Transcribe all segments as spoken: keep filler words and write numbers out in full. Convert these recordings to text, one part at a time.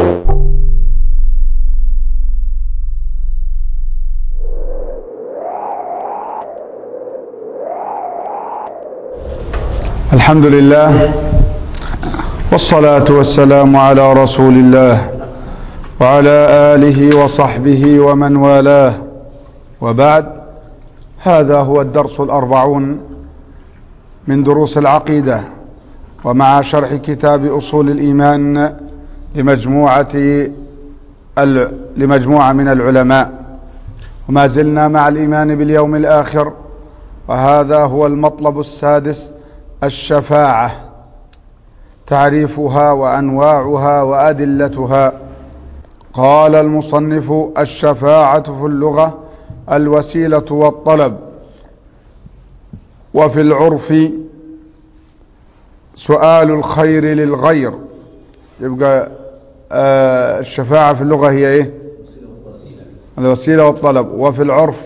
الحمد لله والصلاة والسلام على رسول الله وعلى آله وصحبه ومن والاه، وبعد. هذا هو الدرس الأربعون من دروس العقيدة، ومع شرح كتاب أصول الإيمان لمجموعة لمجموعة من العلماء، وما زلنا مع الإيمان باليوم الآخر، وهذا هو المطلب السادس: الشفاعة، تعريفها وأنواعها وأدلتها. قال المصنف: الشفاعة في اللغة الوسيلة والطلب، وفي العرف سؤال الخير للغير. يبقى آه الشفاعة في اللغة هي ايه؟ الوسيلة والطلب. وفي العرف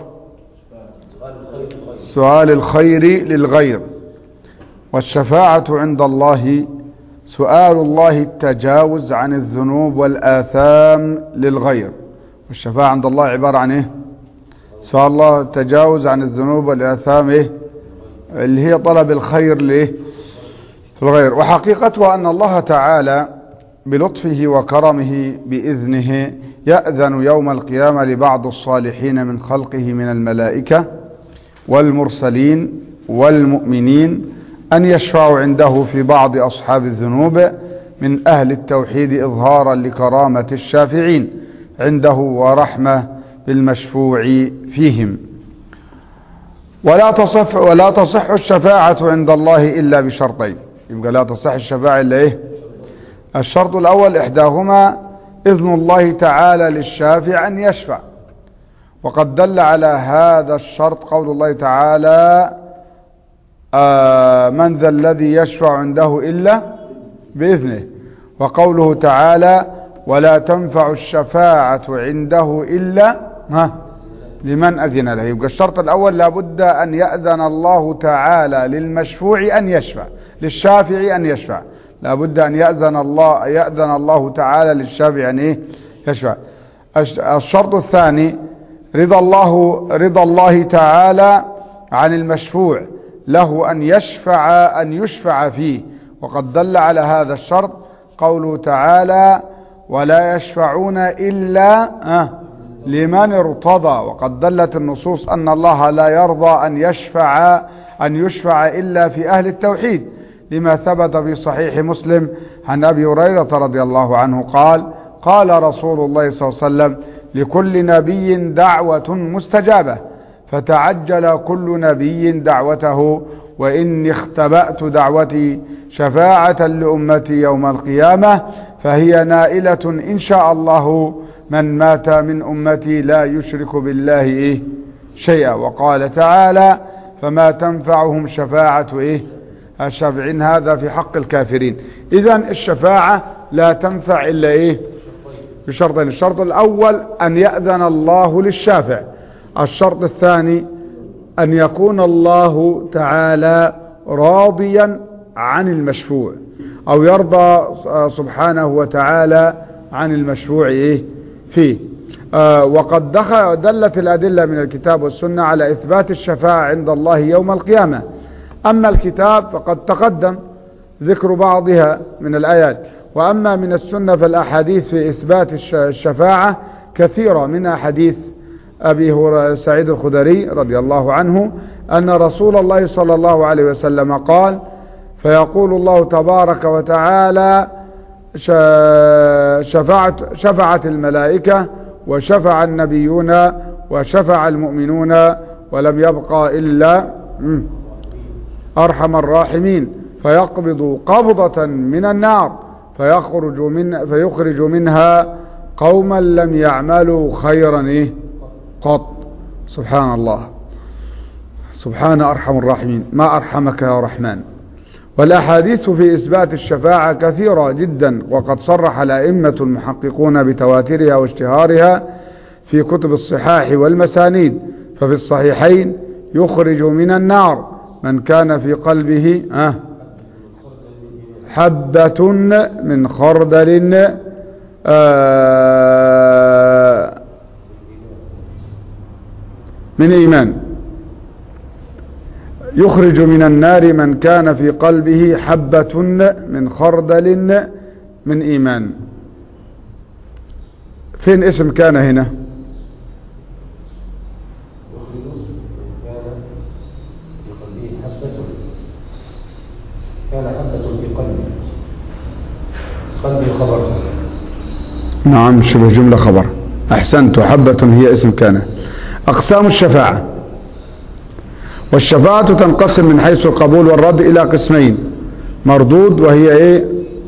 سؤال الخير للغير. والشفاعة عند الله سؤال الله التجاوز عن الذنوب والآثام للغير. والشفاعة عند الله عبارة عن ايه؟ سؤال الله التجاوز عن الذنوب والآثام ايه؟ اللي هي طلب الخير ليه؟ للغير. وحقيقتها أن الله تعالى بلطفه وكرمه بإذنه يأذن يوم القيامة لبعض الصالحين من خلقه من الملائكة والمرسلين والمؤمنين أن يشفعوا عنده في بعض أصحاب الذنوب من أهل التوحيد، إظهارا لكرامة الشافعين عنده ورحمة بالمشفوع فيهم. ولا تصح ولا تصح الشفاعة عند الله إلا بشرطين. يبقى لا تصح الشفاعة إلا إيه؟ الشرط الأول إحداهما إذن الله تعالى للشافع أن يشفع، وقد دل على هذا الشرط قول الله تعالى: آه من ذا الذي يشفع عنده إلا بإذنه. وقوله تعالى: ولا تنفع الشفاعة عنده إلا ها لمن أذن له. يبقى الشرط الأول لابد أن يأذن الله تعالى للمشفوع أن يشفع، للشافع أن يشفع. لابد أن يأذن الله يأذن الله تعالى للشافع أن إيه؟ يشفع. الشرط الثاني رضا الله رضا الله تعالى عن المشفوع له أن يشفع أن يشفع فيه. وقد دل على هذا الشرط قوله تعالى: ولا يشفعون إلا لمن ارتضى. وقد دلت النصوص أن الله لا يرضى أن يشفع أن يشفع إلا في أهل التوحيد، لما ثبت في صحيح مسلم عن أبي هريرة رضي الله عنه قال: قال رسول الله صلى الله عليه وسلم: لكل نبي دعوة مستجابة، فتعجل كل نبي دعوته، وإني اختبأت دعوتي شفاعة لأمتي يوم القيامة، فهي نائلة إن شاء الله من مات من أمتي لا يشرك بالله إيه شيئا. وقال تعالى: فما تنفعهم شفاعة إيه الشافعين. هذا في حق الكافرين. إذن الشفاعة لا تنفع إلا إيه بشرطين: الشرط الأول أن يأذن الله للشافع، الشرط الثاني أن يكون الله تعالى راضيا عن المشفوع، أو يرضى سبحانه وتعالى عن المشفوع إيه فيه. آه وقد دلت الأدلة من الكتاب والسنة على إثبات الشفاعة عند الله يوم القيامة. أما الكتاب فقد تقدم ذكر بعضها من الآيات، وأما من السنة فالأحاديث في إثبات الشفاعة كثيرة، منها حديث أبي سعيد الخدري رضي الله عنه أن رسول الله صلى الله عليه وسلم قال: فيقول الله تبارك وتعالى: شفعت, شفعت الملائكة وشفع النبيون وشفع المؤمنون ولم يبقى إلا أرحم الراحمين، فيقبض قبضة من النار فيخرج, من فيخرج منها قوما لم يعملوا خيرا إيه قط. سبحان الله، سبحان أرحم الراحمين، ما أرحمك يا رحمن. والأحاديث في إثبات الشفاعة كثيرة جدا، وقد صرح الأئمة المحققون بتواترها واشتهارها في كتب الصحاح والمسانيد. ففي الصحيحين: يخرج من النار من كان في قلبه حبة من خردل آه من إيمان. يخرج من النار من كان في قلبه حبة من خردل من إيمان. فين اسم كان هنا؟ كان حبة في قلبي قلبي خبر. نعم شبه جملة خبر. أحسنت. حبة هي اسم كان. أقسام الشفاعة. والشفاعة تنقسم من حيث القبول والرد إلى قسمين: مردود وهي إيه؟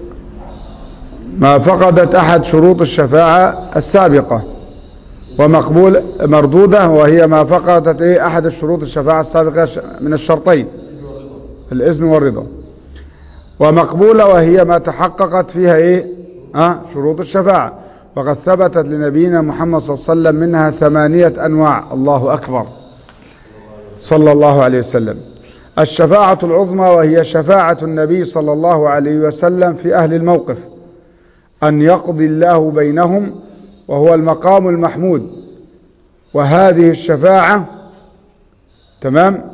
ما فقدت أحد شروط الشفاعة السابقة، ومقبول مردودة وهي ما فقدت إيه؟ أحد الشروط الشفاعة السابقة من الشرطين الإذن والرضا. ومقبولة وهي ما تحققت فيها إيه؟ أه؟ شروط الشفاعة. وقد ثبتت لنبينا محمد صلى الله عليه وسلم منها ثمانية أنواع. الله أكبر صلى الله عليه وسلم. الشفاعة العظمى وهي شفاعة النبي صلى الله عليه وسلم في أهل الموقف، أن يقضي الله بينهم، وهو المقام المحمود. وهذه الشفاعة تمام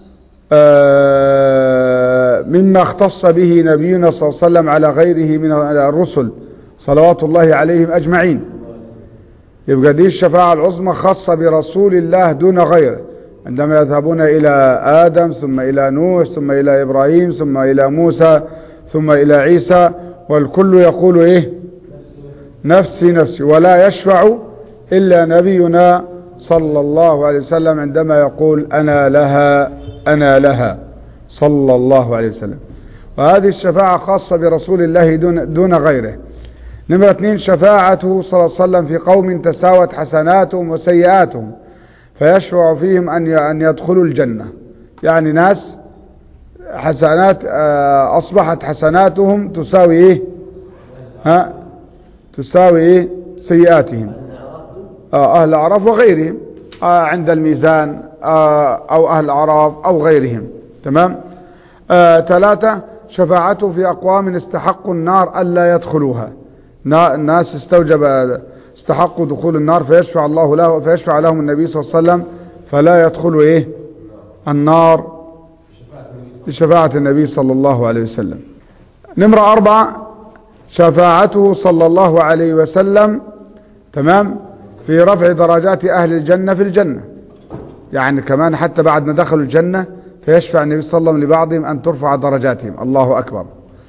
آه مما اختص به نبينا صلى الله عليه وسلم على غيره من الرسل صلوات الله عليهم أجمعين. يبقى دي الشفاعة العظمى خاصة برسول الله دون غيره، عندما يذهبون إلى آدم ثم إلى نوح ثم إلى إبراهيم ثم إلى موسى ثم إلى عيسى، والكل يقول إيه؟ نفسي نفسي. ولا يشفع إلا نبينا صلى الله عليه وسلم عندما يقول أنا لها أنا لها صلى الله عليه وسلم. وهذه الشفاعة خاصة برسول الله دون, دون غيره. نمرة اثنين: شفاعته صلى الله عليه وسلم في قوم تساوت حسناتهم وسيئاتهم فيشفع فيهم أن أن يدخلوا الجنة. يعني ناس حسنات أصبحت حسناتهم تساوي إيه؟ ها؟ تساوي إيه؟ سيئاتهم. آه أهل الأعراف وغيرهم آه عند الميزان آه أو أهل الأعراف أو غيرهم. تمام. آه ثلاثة: شفاعته في أقوام استحقوا النار ألا يدخلوها. الناس استوجب استحقوا دخول النار فيشفع الله له فيشفع لهم النبي صلى الله عليه وسلم فلا يدخلوا إيه؟ النار بشفاعة النبي صلى الله عليه وسلم. نمرة أربعة: شفاعته صلى الله عليه وسلم تمام في رفع درجات أهل الجنة في الجنة. يعني كمان حتى بعد ما دخلوا الجنة فيشفع النبي صلى الله عليه وسلم لبعضهم أن ترفع درجاتهم. الله أكبر.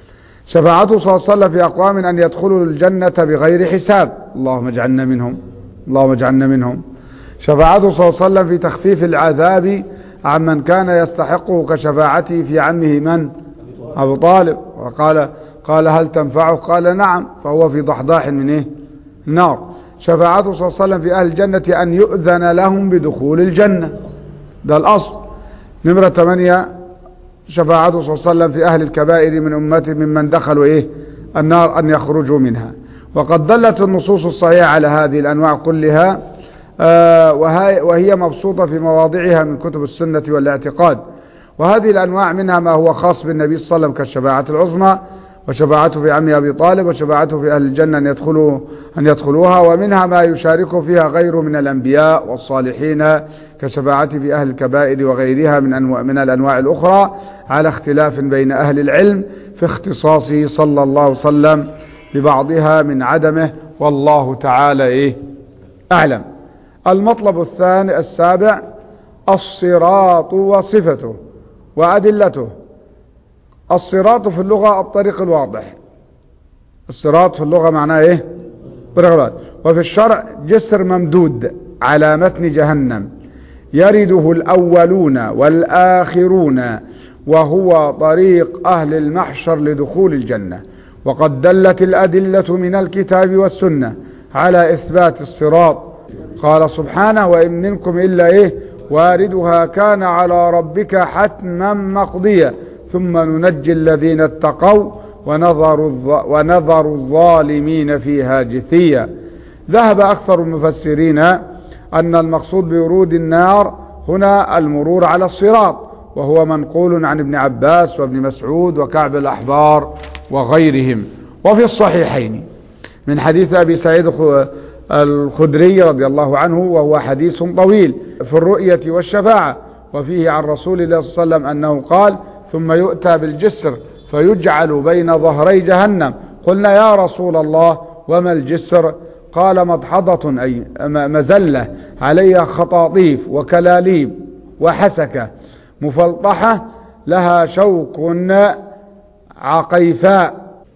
شفاعته صلى الله عليه وسلم في أقوام أن يدخلوا الجنة بغير حساب. اللهم اجعلنا منهم اللهم اجعلنا منهم. شفاعته صلى الله عليه وسلم في تخفيف العذاب عن من كان يستحقه كشفاعته في عمه من؟ أبو طالب. وقال قال هل تنفعه؟ قال نعم، فهو في ضحضاح من إيه؟ النار. شفاعته صلى الله عليه وسلم في أهل الجنة أن يؤذن لهم بدخول الجنة. ده الأصل. نمرة ثمانية: شفاعته صلى الله عليه وسلم في أهل الكبائر من أمته ممن دخلوا إيه؟ النار أن يخرجوا منها. وقد دلت النصوص الصحيحة على هذه الأنواع كلها آه وهي مبسوطة في مواضعها من كتب السنة والاعتقاد. وهذه الأنواع منها ما هو خاص بالنبي صلى الله عليه وسلم كالشفاعة العظمى، وشفاعته في عمه أبي طالب، وشفاعته في أهل الجنة أن يدخلوا أن يدخلوها. ومنها ما يشارك فيها غيره من الأنبياء والصالحين كشفاعته في أهل الكبائر وغيرها من أنواع من الأنواع الأخرى، على اختلاف بين أهل العلم في اختصاصه صلى الله عليه وسلم ببعضها من عدمه، والله تعالى إيه؟ أعلم. المطلب الثاني السابع: الصراط وصفته وأدلته. الصراط في اللغة الطريق الواضح. الصراط في اللغة معناه إيه؟ طريق الواضح. وفي الشرع جسر ممدود على متن جهنم يرده الأولون والآخرون، وهو طريق أهل المحشر لدخول الجنة. وقد دلت الأدلة من الكتاب والسنة على إثبات الصراط. قال سبحانه: وإن منكم إلا إيه؟ واردها كان على ربك حتما مقضيا ثم ننجي الذين اتقوا ونظر ونظر الظالمين فيها جثيا. ذهب أكثر المفسرين أن المقصود بورود النار هنا المرور على الصراط، وهو منقول عن ابن عباس وابن مسعود وكعب الأحبار وغيرهم. وفي الصحيحين من حديث أبي سعيد الخدري رضي الله عنه، وهو حديث طويل في الرؤية والشفاعة، وفيه عن رسول الله صلى الله عليه وسلم أنه قال: ثم يؤتى بالجسر فيجعل بين ظهري جهنم. قلنا: يا رسول الله وما الجسر؟ قال: مدحضة، أي مزلة عليها خطاطيف وكلاليب وحسكة مفلطحة لها شوك عقيفاء.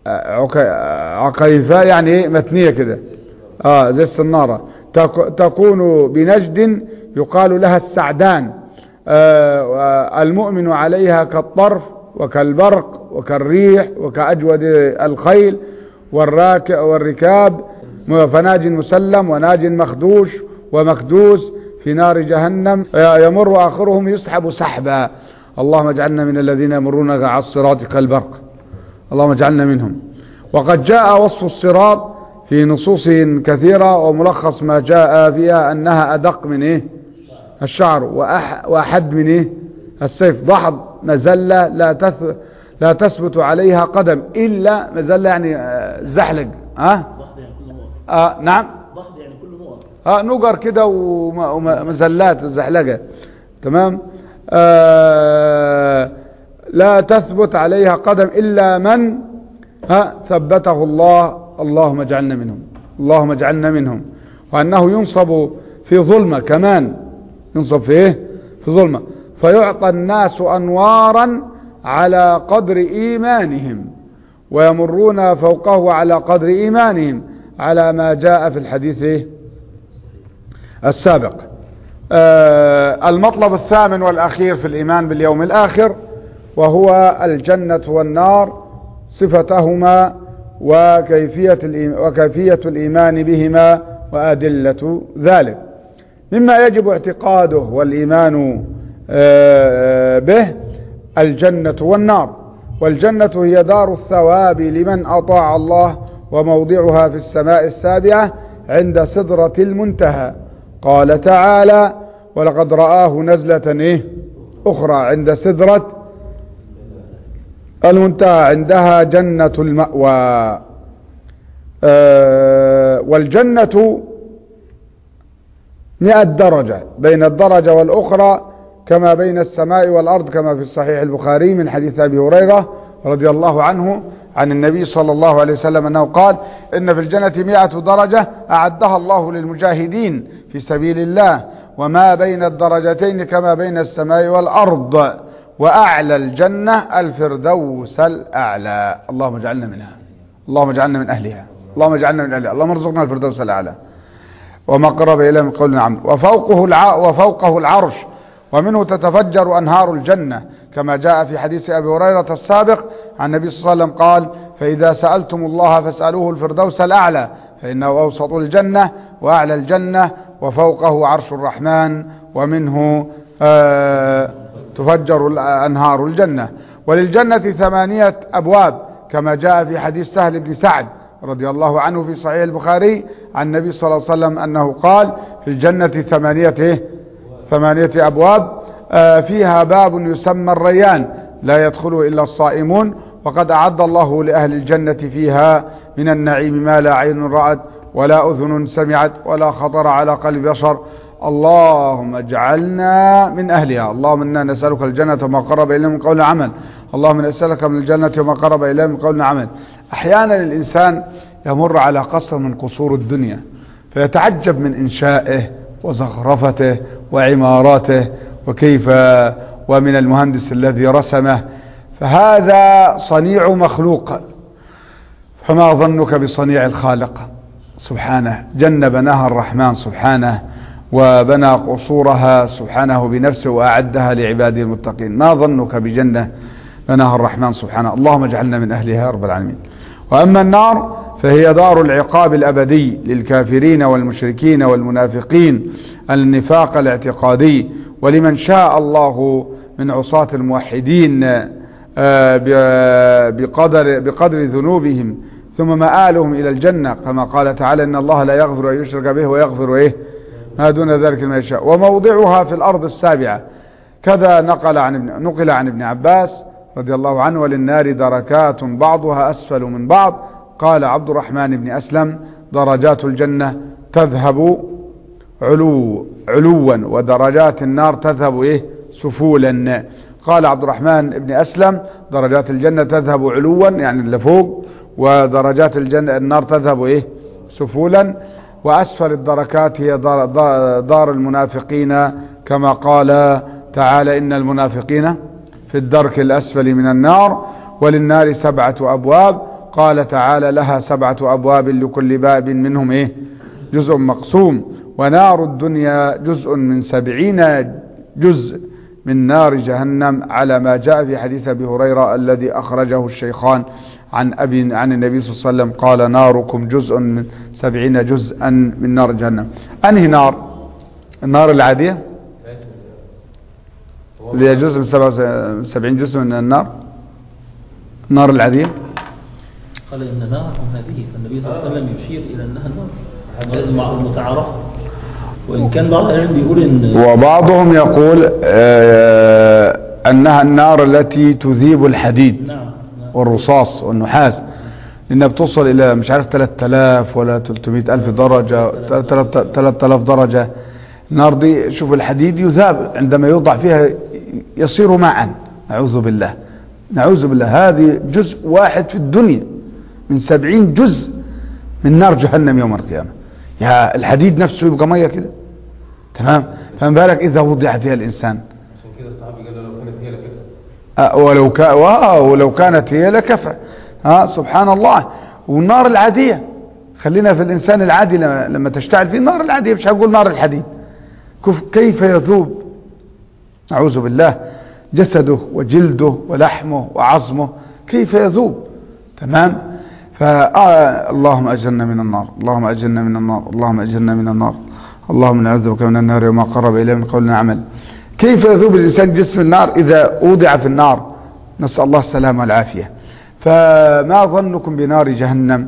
عقيفاء يعني متنية كده، آه زي السنارة، تكون بنجد يقال لها السعدان. آه المؤمن عليها كالطرف وكالبرق وكالريح وكأجود الخيل والركاب، فناج مسلم وناج مخدوش ومكدوس في نار جهنم، يمر آخرهم يسحب سحبا. اللهم اجعلنا من الذين يمرون على الصراط كالبرق، اللهم اجعلنا منهم. وقد جاء وصف الصراط في نصوص كثيرة، وملخص ما جاء فيها أنها أدق من إيه؟ الشعر، وأح وأحد من إيه؟ السيف، ضحض مزلة لا تث... لا تثبت عليها قدم إلا مزلة، يعني زحلق. ها؟ آه نعم، ضحض يعني كله نقر، اه نقر كده ومزلات زحلقة، تمام. آه لا تثبت عليها قدم إلا من ها ثبته الله، اللهم اجعلنا منهم، اللهم اجعلنا منهم. وأنه ينصب في ظلمة كمان، ينصب في إيه؟ في ظلمة، فيعطى الناس أنوارا على قدر إيمانهم، ويمرون فوقه على قدر إيمانهم، على ما جاء في الحديث إيه؟ السابق. آه المطلب الثامن والأخير في الإيمان باليوم الآخر، وهو الجنة والنار، صفتهما وكيفية وكيفية الإيمان بهما وأدلة ذلك. مما يجب اعتقاده والإيمان به الجنة والنار. والجنة هي دار الثواب لمن أطاع الله، وموضعها في السماء السابعة عند سدرة المنتهى. قال تعالى: ولقد رآه نزلة إيه؟ أخرى عند سدرة المنتهى، عندها جنة المأوى. آه والجنة مئة درجة بين الدرجة والأخرى، كما بين السماء والأرض، كما في الصحيح البخاري من حديث أبي هريرة رضي الله عنه عن النبي صلى الله عليه وسلم أنه قال: إن في الجنة مئة درجة أعدها الله للمجاهدين في سبيل الله، وما بين الدرجتين كما بين السماء والأرض، وأعلى الجنة الفردوس الأعلى. اللهم اجعلنا منها، اللهم اجعلنا من أهلها، اللهم اجعلنا من أهلها، اللهم ارزقنا الفردوس الأعلى وما قرب إليه من قول عمل. وفوقه الع... وفوقه العرش، ومنه تتفجر أنهار الجنة، كما جاء في حديث أبي هريرة السابق عن النبي صلى الله عليه وسلم قال: فإذا سألتم الله فاسألوه الفردوس الأعلى، فإنه أوسط الجنة وأعلى الجنة وفوقه عرش الرحمن، ومنه آه تفجر أنهار الجنة. وللجنة ثمانية أبواب، كما جاء في حديث سهل بن سعد رضي الله عنه في صحيح البخاري عن النبي صلى الله عليه وسلم أنه قال: في الجنة ثمانية ثمانية أبواب، آه فيها باب يسمى الريان لا يدخله إلا الصائمون، وقد أعد الله لأهل الجنة فيها من النعيم ما لا عين رأت ولا أذن سمعت ولا خطر على قلب بشر. اللهم اجعلنا من أهلها. اللهم إنا نسألك الجنة وما قرب إليه من قول عمل. اللهم نسألك من الجنة وما قرب إليه من قول عمل. أحيانا الإنسان يمر على قصر من قصور الدنيا فيتعجب من إنشائه وزخرفته وعماراته، وكيف ومن المهندس الذي رسمه، فهذا صنيع مخلوق، فما ظنك بصنيع الخالق سبحانه؟ جنة بناها الرحمن سبحانه، وبنى قصورها سبحانه بنفسه، وأعدها لعباده المتقين. ما ظنك بجنة بناها الرحمن سبحانه؟ اللهم اجعلنا من أهلها يا رب العالمين. وأما النار فهي دار العقاب الأبدي للكافرين والمشركين والمنافقين النفاق الاعتقادي، ولمن شاء الله من عصاة الموحدين بقدر, بقدر ذنوبهم، ثم مآلهم إلى الجنة، كما قال تعالى: إن الله لا يغفر أن يشرك به ويغفر إيه ما دون ذلك ما يشاء. وموضعها في الأرض السابعة، كذا نقل عن ابن, نقل عن ابن عباس رضي الله عنه: وللنار دركات بعضها أسفل من بعض، قال عبد الرحمن بن أسلم درجات الجنة تذهب علو علوا ودرجات النار تذهب إيه سفولا. قال عبد الرحمن بن أسلم درجات الجنة تذهب علوا يعني اللي فوق، ودرجات الجنة النار تذهب إيه سفولا، وأسفل الدركات هي دار, دار المنافقين كما قال تعالى إن المنافقين في الدرك الأسفل من النار وللنار سبعة أبواب. قال تعالى لها سبعة أبواب لكل باب منهم إيه جزء مقسوم. ونار الدنيا جزء من سبعين جزء من نار جهنم على ما جاء في حديث أبي هريرة الذي أخرجه الشيخان عن أبي عن النبي صلى الله عليه وسلم قال ناركم جزء من سبعين جزءا من نار جهنم. أنهي نار؟ النار العادية اللي هي جزء من سبعين جزء من النار، النار العادية. قال إن ناركم هذه، فالنبي صلى الله عليه وسلم يشير إلى أنها النار، لازم معروف متعارف. وإن كان بعض العلم بيقول إن وبعضهم يقول آه أنها النار التي تذيب الحديد نعم. نعم. والرصاص والنحاس، لأنها بتصل إلى مش عارف ثلاثة آلاف ولا ثلاثمائة ألف درجة، ثلاثة آلاف درجة. النار دي شوف الحديد يذاب عندما يوضع فيها يصير معا، نعوذ بالله نعوذ بالله. هذه جزء واحد في الدنيا من سبعين جزء من نار جهنم يوم القيامة. يا الحديد نفسه يبقى مية كده تمام، فما بالك إذا وضع فيها الإنسان. عشان كده الصحابي قال لو كانت هي لكفى أه ولو كا ولو كانت هي لكفى. ها سبحان الله. والنار العادية خلينا في الإنسان العادي لما, لما تشتعل فيه النار العادية، مش هقول نار الحديد، كيف يذوب نعوذ بالله جسده وجلده ولحمه وعظمه كيف يذوب تمام. فاللهم أجرنا من النار، اللهم أجرنا من النار، اللهم أجرنا من النار، اللهم نعوذ بك من النار وما قرب إليه من قول عمل. كيف يذوب الإنسان جسم النار إذا وضع في النار؟ نسأل الله السلامة والعافية. فما ظنكم بنار جهنم؟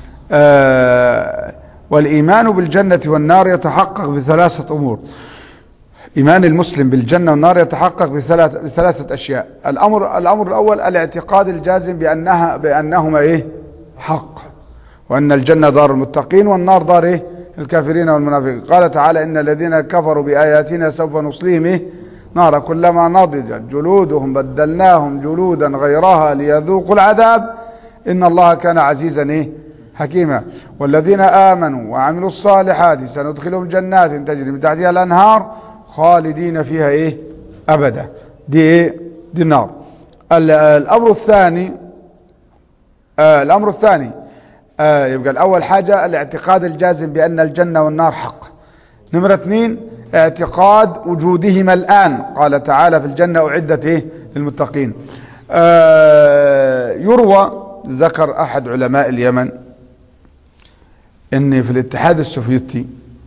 آه والإيمان بالجنة والنار يتحقق بثلاثة أمور. إيمان المسلم بالجنة والنار يتحقق بثلاث بثلاثة أشياء. الأمر الأمر الأول الاعتقاد الجازم بأنها بأنهما إيه حق، وأن الجنة دار المتقين والنار دار إيه الكافرين والمنافقين. قال تعالى إن الذين كفروا بآياتنا سوف نصليهم إيه نار كلما نضجت جلودهم بدلناهم جلودا غيرها ليذوقوا العذاب إن الله كان عزيزا إيه حكيما. والذين آمنوا وعملوا الصالحات سندخلهم جنات تجري من تحتها الأنهار خالدين فيها إيه أبدا. دي إيه دي النار. الأمر الثاني آه الأمر الثاني آه يبقى الأول حاجة الاعتقاد الجازم بأن الجنة والنار حق. نمرة اثنين اعتقاد وجودهما الآن. قال تعالى في الجنة أعدت إيه للمتقين. آه يروى ذكر أحد علماء اليمن إن في الاتحاد السوفيتي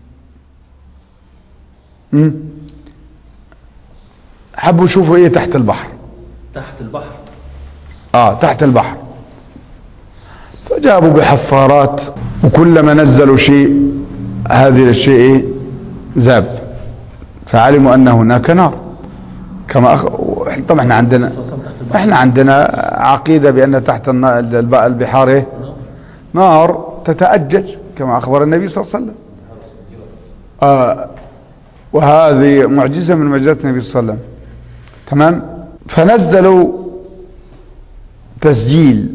حبوا يشوفوا إيه تحت البحر. تحت البحر آه تحت البحر، فجابوا بحفارات وكلما نزلوا شيء هذه الشيء ذاب، فعلموا أن هناك نار. كما أخ... طبعا احنا عندنا احنا عندنا عقيدة بأن تحت البحار ايه نار تتأجج كما أخبر النبي صلى الله عليه وسلم. آه وهذه معجزة من معجزات النبي صلى الله عليه وسلم تمام. فنزلوا تسجيل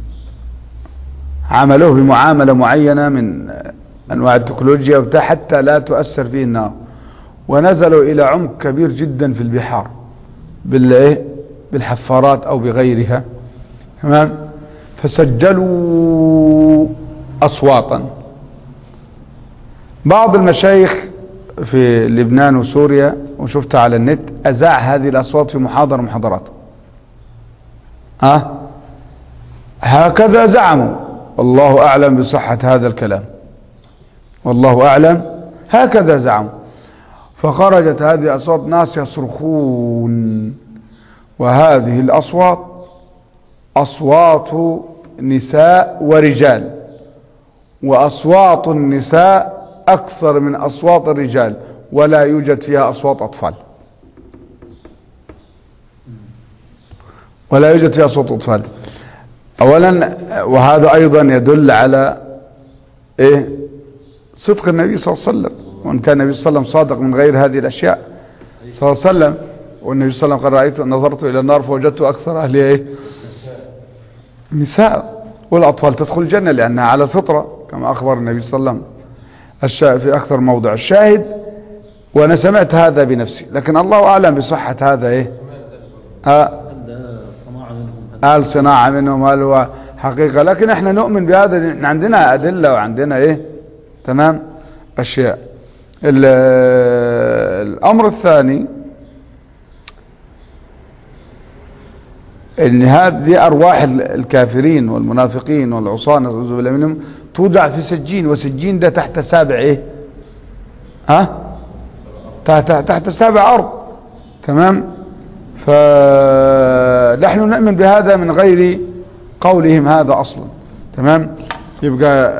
عملوه بمعاملة معينة من أنواع التكنولوجيا وبتاع حتى لا تؤثر فيه النار، ونزلوا إلى عمق كبير جدا في البحار بالإيه بالحفارات أو بغيرها تمام. فسجلوا أصواتا. بعض المشايخ في لبنان وسوريا وشفتها على النت أذاع هذه الأصوات في محاضرة محاضراته. ها هكذا زعموا، والله أعلم بصحة هذا الكلام، والله أعلم هكذا زعموا. فخرجت هذه أصوات ناس يصرخون، وهذه الأصوات أصوات نساء ورجال، وأصوات النساء أكثر من أصوات الرجال، ولا يوجد فيها أصوات أطفال، ولا يوجد فيها أصوات أطفال. أولا وهذا أيضا يدل على إيه صدق النبي صلى الله عليه وسلم، وإن كان النبي صلى الله عليه وسلم صادق من غير هذه الأشياء صلى الله عليه وسلم. والنبي صلى الله عليه وسلم قال رأيت نظرت إلى النار فوجدت أكثر أهلها إيه نساء، والأطفال تدخل الجنة لأنها على الفطرة كما أخبر النبي صلى الله عليه وسلم الشاهد في أكثر موضع. الشاهد وأنا سمعت هذا بنفسي، لكن الله أعلم بصحة هذا إيه آه قال صناعة منهم قال هو حقيقة، لكن احنا نؤمن بهذا، عندنا أدلة وعندنا إيه تمام أشياء. الأمر الثاني ان هذه ارواح الكافرين والمنافقين والعصاة نعوذ بالله منهم توضع في سجين، وسجين ده تحت سابع ايه ها تحت, تحت سابع ارض تمام. فنحن نؤمن بهذا من غير قولهم هذا اصلا تمام. يبقى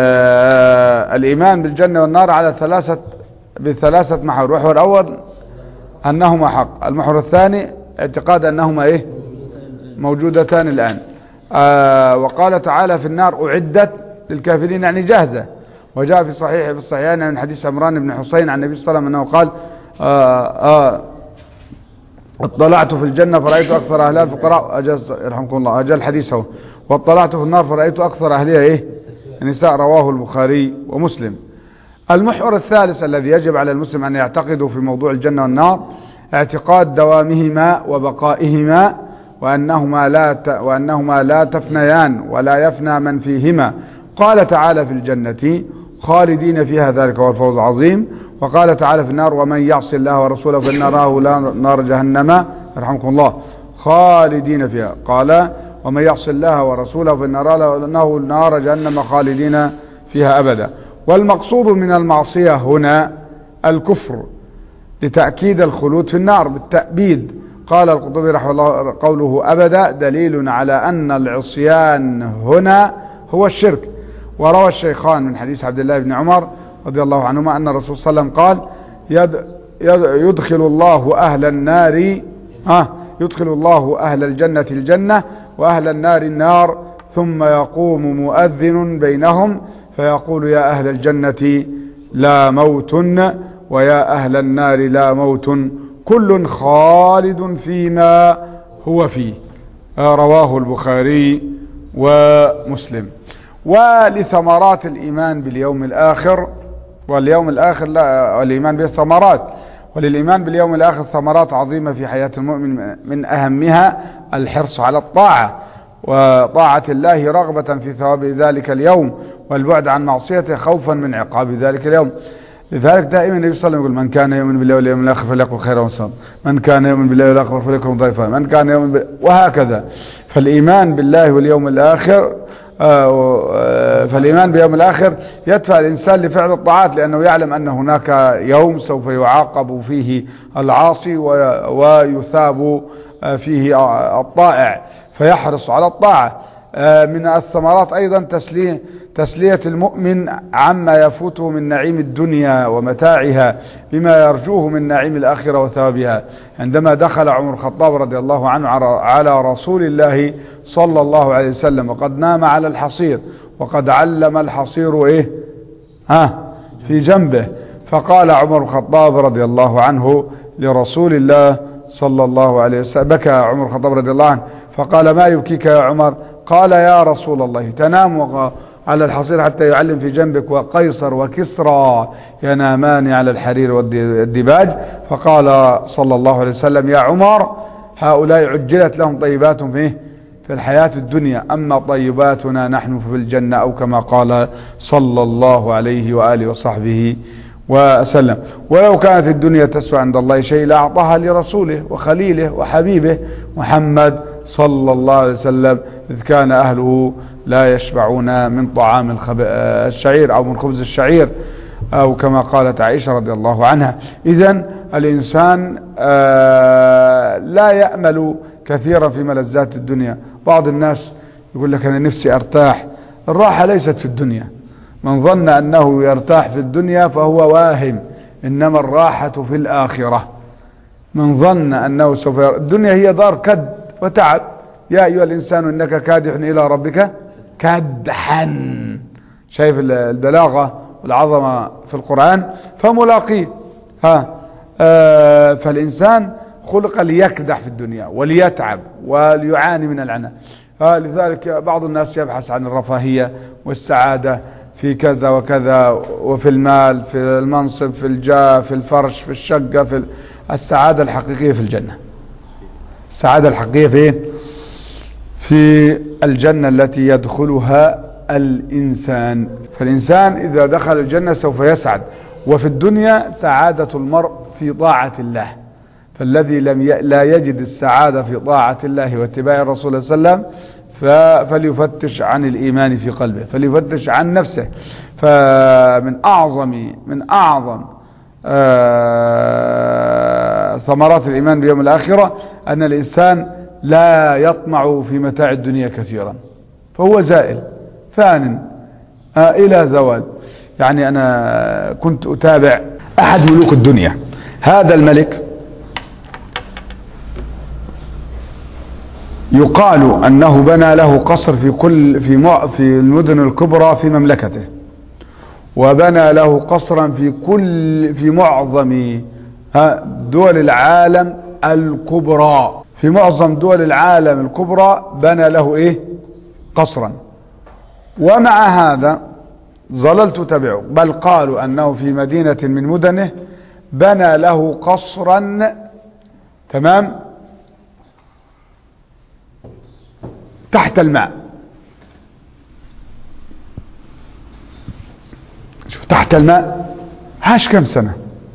آه الايمان بالجنة والنار على ثلاثة بثلاثة محور. المحور الاول انهما حق، المحور الثاني اعتقاد انهما ايه موجودتان الآن. آه وقال تعالى في النار أعدت للكافرين يعني جاهزة. وجاء في صحيح في الصحيحين من حديث عمران بن حسين عن النبي صلى الله عليه وسلم أنه قال آه آه اطلعت في الجنة فرأيت أكثر أهلها الفقراء أجاز يرحمكم الله أجل حديثه، واطلعت في النار فرأيت أكثر أهلها إيه النساء، رواه البخاري ومسلم. المحور الثالث الذي يجب على المسلم أن يعتقده في موضوع الجنة والنار اعتقاد دوامهما وبقائهما، وأنهما لا ت... وأنهما لا تفنيان ولا يفنى من فيهما. قال تعالى في الجنة خالدين فيها ذلك هو الفوز العظيم، وقال تعالى في النار ومن يعص الله ورسوله فإن ناره لا نار جهنم يرحمكم الله خالدين فيها. قال ومن يعص الله ورسوله فإن ناره نار جهنم خالدين فيها أبدا. والمقصود من المعصية هنا الكفر لتأكيد الخلود في النار بالتأبيد. قال القرطبي رحمه الله قوله أبدا دليل على أن العصيان هنا هو الشرك. وروى الشيخان من حديث عبد الله بن عمر رضي الله عنهما أن الرسول صلى الله عليه وسلم قال يد يد يدخل الله أهل النار ها يدخل الله أهل الجنة الجنة وأهل النار النار، ثم يقوم مؤذن بينهم فيقول يا أهل الجنة لا موت ويا أهل النار لا موت كل خالد فيما هو فيه. رواه البخاري ومسلم. ولثمرات الإيمان باليوم الآخر واليوم الآخر لا الإيمان به ثمرات وللإيمان باليوم الآخر ثمرات عظيمة في حياة المؤمن، من أهمها الحرص على الطاعة وطاعة الله رغبة في ثواب ذلك اليوم، والبعد عن معصيته خوفا من عقاب ذلك اليوم. لذلك دائما النبي صلى الله عليه وسلم يقول من كان يؤمن بالله واليوم الآخر فليقل خيرا وصدق، من كان يؤمن بالله واليوم الآخر فليكرم ضيفه، من كان يؤمن بالله وهكذا. فالإيمان بالله واليوم الآخر فالإيمان باليوم الآخر يدفع الإنسان لفعل الطاعات، لأنه يعلم أن هناك يوم سوف يعاقب فيه العاصي ويثاب فيه الطائع، فيحرص على الطاعة. من الثمرات أيضا تسلية تسلية المؤمن عما يفوته من نعيم الدنيا ومتاعها بما يرجوه من نعيم الآخرة وثوابها. عندما دخل عمر الخطاب رضي الله عنه على رسول الله صلى الله عليه وسلم وقد نام على الحصير وقد علم الحصير إيه ها في جنبه، فقال عمر الخطاب رضي الله عنه لرسول الله صلى الله عليه وسلم، بكى عمر الخطاب رضي الله عنه فقال ما يبكيك يا عمر؟ قال يا رسول الله تنام على الحصير حتى يعلم في جنبك وقيصر وكسرى ينامان على الحرير والديباج. فقال صلى الله عليه وسلم يا عمر هؤلاء عجلت لهم طيباتهم فيه في الحياة الدنيا، أما طيباتنا نحن في الجنة، أو كما قال صلى الله عليه وآله وصحبه وسلم. ولو كانت الدنيا تسوى عند الله شيء لأعطاها لرسوله وخليله وحبيبه محمد صلى الله عليه وسلم، إذ كان أهله لا يشبعون من طعام الشعير أو من خبز الشعير، أو كما قالت عائشة رضي الله عنها. إذن الإنسان لا يأمل كثيرا في ملذات الدنيا. بعض الناس يقول لك أنا نفسي أرتاح. الراحة ليست في الدنيا، من ظن أنه يرتاح في الدنيا فهو واهم، إنما الراحة في الآخرة. من ظن أنه سوف ير... الدنيا هي دار كد وتعب يا أيها الإنسان إنك كادح إلى ربك كدحا. شايف البلاغة والعظمة في القرآن، فملاقيه. ها آه فالإنسان خلق ليكدح في الدنيا وليتعب وليعاني من العناء. آه لذلك بعض الناس يبحث عن الرفاهية والسعادة في كذا وكذا، وفي المال، في المنصب، في الجاه، في الفرش، في الشقة، في السعادة الحقيقية في الجنة. السعادة الحقيقية فين؟ في الجنة التي يدخلها الإنسان. فالإنسان إذا دخل الجنة سوف يسعد. وفي الدنيا سعادة المرء في طاعة الله، فالذي لم ي... لا يجد السعادة في طاعة الله واتباع الرسول صلى الله عليه وسلم ف... فليفتش عن الإيمان في قلبه، فليفتش عن نفسه. فمن أعظم من أعظم آه... ثمرات الإيمان بيوم الآخرة أن الإنسان لا يطمع في متاع الدنيا كثيرا، فهو زائل فان آه إلى زوال. يعني أنا كنت أتابع أحد ملوك الدنيا. هذا الملك يقال أنه بنى له قصر في كل في مع في المدن الكبرى في مملكته، وبنى له قصرا في كل في معظم دول العالم الكبرى. في معظم دول العالم الكبرى بنى له ايه؟ قصرا. ومع هذا ظللت تبعه، بل قالوا أنه في مدينة من مدنه بنى له قصرا، تمام، تحت الماء. شوف تحت الماء. عاش كم سنة؟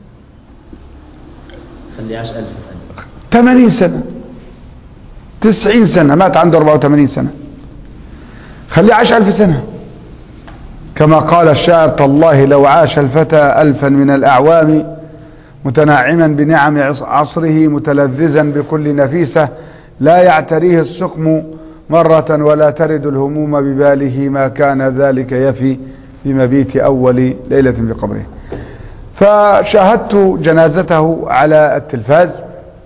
خلي عاش ألف سنة، ثمانين سنة، تسعين سنة، مات عنده أربعة وثمانين سنة. خلي عاش ألف سنة. كما قال الشاعر: تالله لو عاش الفتى ألفا من الأعوام متنعما بنعم عصره متلذذا بكل نفيسة لا يعتريه السقم مرة ولا ترد الهموم بباله ما كان ذلك يفي في مبيت أول ليلة في قبره. فشاهدت جنازته على التلفاز،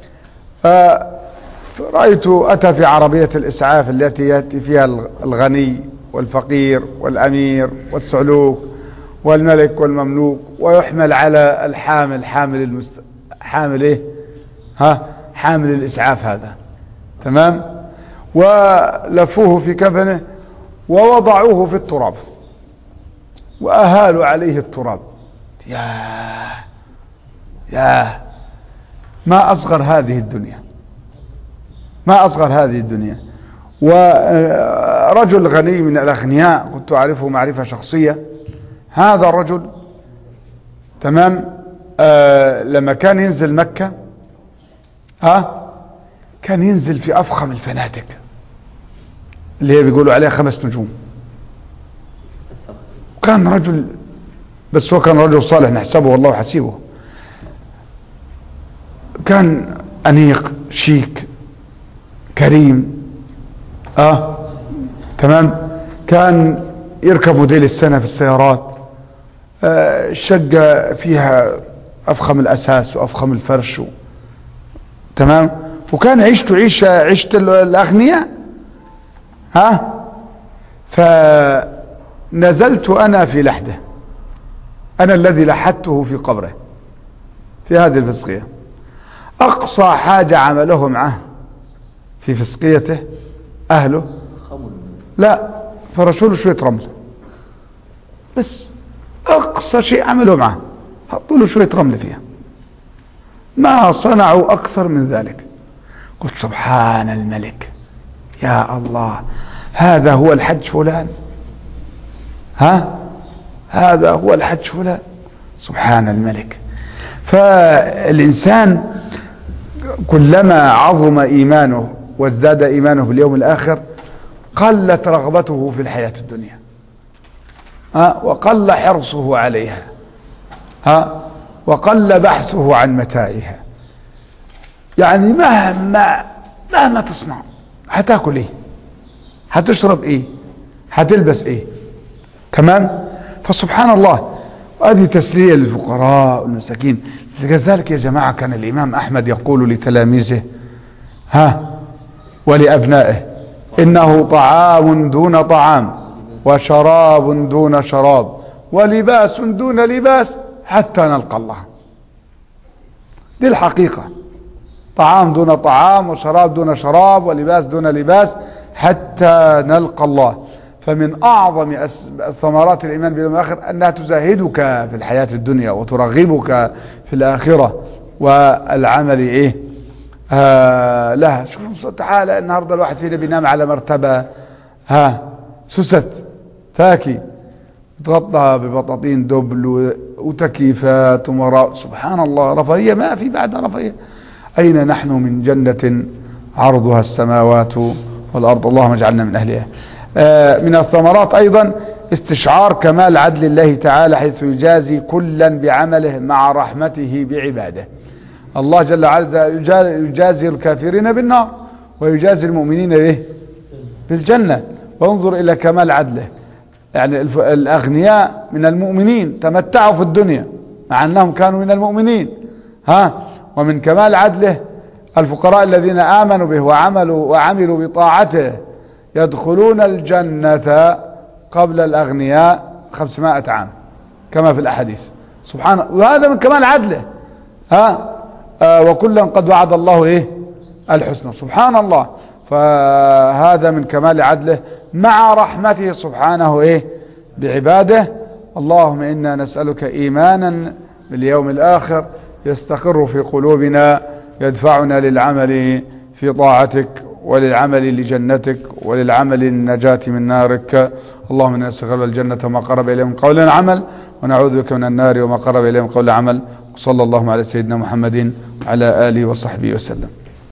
فرأيت أتى في عربية الإسعاف التي يأتي فيها الغني والفقير والأمير والسعلوك والملك والمملوك، ويحمل على الحامل حامل المست... حامل ايه ها حامل الإسعاف هذا، تمام، ولفوه في كفنه ووضعوه في التراب وأهالوا عليه التراب. يا يا ما أصغر هذه الدنيا، ما أصغر هذه الدنيا. ورجل غني من الأغنياء كنت أعرفه معرفة شخصية. هذا الرجل، تمام، آه لما كان ينزل مكة ها كان ينزل في أفخم الفنادق اللي هي بيقولوا عليها خمس نجوم. كان رجل، بس هو كان رجل صالح نحسبه والله حسيبه. كان أنيق شيك كريم، اه تمام. كان يركب موديل السنة في السيارات، آه الشقة فيها أفخم الأساس وأفخم الفرش و... تمام. وكان عيشته عيشة عيشة الأغنياء. ها فنزلت أنا في لحده، أنا الذي لحدته في قبره في هذه الفسقية. أقصى حاجة عمله معه في فسقيته أهله لا فرشوا له شوية رمل بس، أقصى شيء عملوا معه حطوا له شوية رمل فيها، ما صنعوا أكثر من ذلك. قلت سبحان الملك، يا الله، هذا هو الحج فلان، ها هذا هو الحج فلان، سبحان الملك. فالإنسان كلما عظم إيمانه وازداد إيمانه باليوم الآخر قلت رغبته في الحياة الدنيا، ها وقل حرصه عليها، ها وقل بحثه عن متاعها. يعني مهما مهما تصنع، هتاكل ايه، هتشرب ايه، هتلبس ايه، تمام. فسبحان الله، هذه تسلية للفقراء والمساكين. كذلك يا جماعة كان الإمام أحمد يقول لتلاميذه ها ولأبنائه: إنه طعام دون طعام وشراب دون شراب ولباس دون لباس حتى نلقى الله. دي الحقيقة، طعام دون طعام وشراب دون شراب ولباس دون لباس حتى نلقى الله. فمن أعظم ثمرات الإيمان باليوم الآخر أنها تزاهدك في الحياة الدنيا وترغبك في الآخرة والعمل إيه آه لها. شوفوا تعالى النهاردة الواحد فينا بينام على مرتبة ها سست فاكي تغطى ببطاطين دبل وتكييفات ومراء، سبحان الله، رفاهية ما في بعدها رفاهية. أين نحن من جنة عرضها السماوات والأرض؟ اللهم اجعلنا من أهلها. آه من الثمرات أيضا استشعار كمال عدل الله تعالى حيث يجازي كلا بعمله مع رحمته بعباده. الله جل وعلا يجازي الكافرين بالنار ويجازي المؤمنين به بالجنة. وانظر إلى كمال عدله، يعني الأغنياء من المؤمنين تمتعوا في الدنيا مع أنهم كانوا من المؤمنين ها. ومن كمال عدله الفقراء الذين آمنوا به وعملوا وعملوا بطاعته يدخلون الجنة قبل الأغنياء خمسمائة عام كما في الأحاديث، سبحان الله. وهذا من كمال عدله ها. آه وكلا قد وعد الله إيه الحسنى، سبحان الله. فهذا من كمال عدله مع رحمته سبحانه إيه بعباده. اللهم إنا نسألك إيمانا باليوم الآخر يستقر في قلوبنا يدفعنا للعمل في طاعتك وللعمل لجنتك وللعمل للنجاة من نارك. اللهم إنا نسألك الجنة وما قرب إليه من قول عمل ونعوذ بك من النار وما قرب إليه من قول عمل. صلى الله على سيدنا محمد وعلى آله وصحبه وسلم.